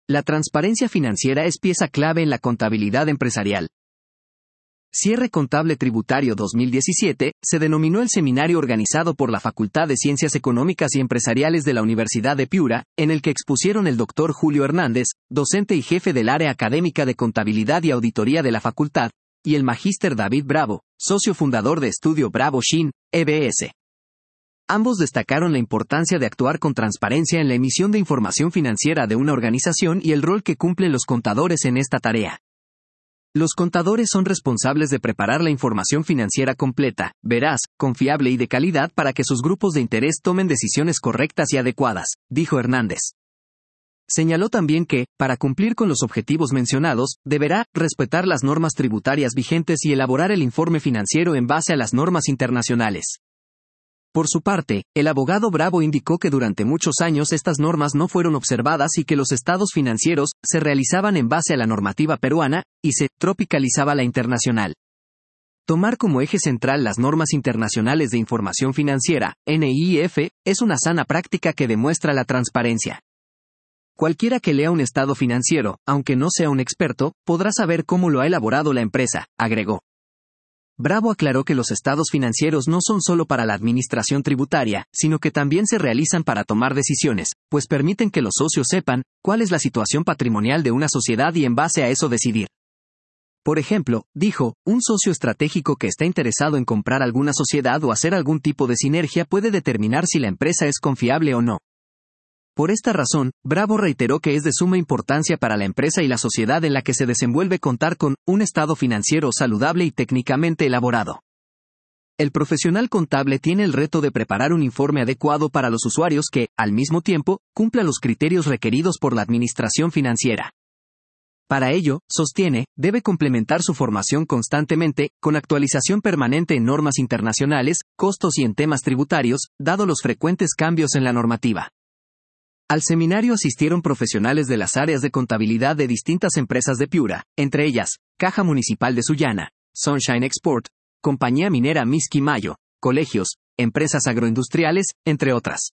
La transparencia financiera es pieza clave en la contabilidad empresarial. Cierre Contable Tributario 2017, se denominó el seminario organizado por la Facultad de Ciencias Económicas y Empresariales de la Universidad de Piura, en el que expusieron el Dr. Julio Hernández, docente y jefe del área académica de Contabilidad y Auditoría de la facultad, y el magíster David Bravo, socio fundador de Estudio Bravo Shin, EBS. Ambos destacaron la importancia de actuar con transparencia en la emisión de información financiera de una organización y el rol que cumplen los contadores en esta tarea. Los contadores son responsables de preparar la información financiera completa, veraz, confiable y de calidad para que sus grupos de interés tomen decisiones correctas y adecuadas, dijo Hernández. Señaló también que, para cumplir con los objetivos mencionados, deberá respetar las normas tributarias vigentes y elaborar el informe financiero en base a las normas internacionales. Por su parte, el abogado Bravo indicó que durante muchos años estas normas no fueron observadas y que los estados financieros se realizaban en base a la normativa peruana, y se tropicalizaba la internacional. Tomar como eje central las normas internacionales de información financiera, NIF, es una sana práctica que demuestra la transparencia. Cualquiera que lea un estado financiero, aunque no sea un experto, podrá saber cómo lo ha elaborado la empresa, agregó. Bravo aclaró que los estados financieros no son solo para la administración tributaria, sino que también se realizan para tomar decisiones, pues permiten que los socios sepan cuál es la situación patrimonial de una sociedad y en base a eso decidir. Por ejemplo, dijo, un socio estratégico que está interesado en comprar alguna sociedad o hacer algún tipo de sinergia puede determinar si la empresa es confiable o no. Por esta razón, Bravo reiteró que es de suma importancia para la empresa y la sociedad en la que se desenvuelve contar con un estado financiero saludable y técnicamente elaborado. El profesional contable tiene el reto de preparar un informe adecuado para los usuarios que, al mismo tiempo, cumpla los criterios requeridos por la administración financiera. Para ello, sostiene, debe complementar su formación constantemente, con actualización permanente en normas internacionales, costos y en temas tributarios, dado los frecuentes cambios en la normativa. Al seminario asistieron profesionales de las áreas de contabilidad de distintas empresas de Piura, entre ellas, Caja Municipal de Sullana, Sunshine Export, Compañía Minera Miski Mayo, colegios, empresas agroindustriales, entre otras.